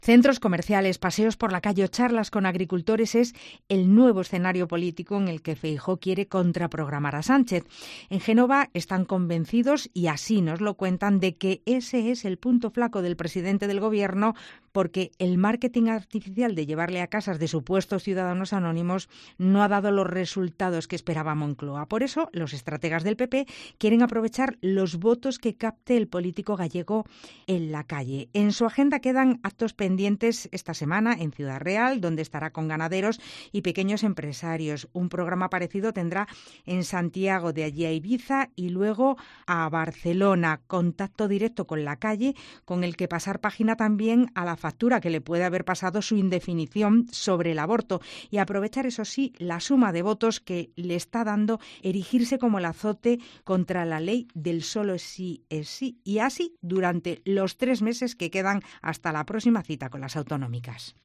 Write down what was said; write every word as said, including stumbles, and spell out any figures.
Centros comerciales, paseos por la calle o charlas con agricultores es el nuevo escenario político en el que Feijóo quiere contraprogramar a Sánchez. En Génova están convencidos, y así nos lo cuentan, de que ese es el punto flaco del presidente del Gobierno, porque el marketing artificial de llevarle a casas de supuestos ciudadanos anónimos no ha dado los resultados que esperaba Moncloa. Por eso, los estrategas del P P quieren aprovechar los votos que capte el político gallego en la calle. En su agenda quedan actos pendientes pendientes esta semana en Ciudad Real, donde estará con ganaderos y pequeños empresarios. Un programa parecido tendrá en Santiago, de allí a Ibiza y luego a Barcelona. Contacto directo con la calle, con el que pasar página también a la factura que le puede haber pasado su indefinición sobre el aborto, y aprovechar, eso sí, la suma de votos que le está dando erigirse como el azote contra la ley del solo sí es sí, y así durante los tres meses que quedan hasta la próxima cita con las autonómicas.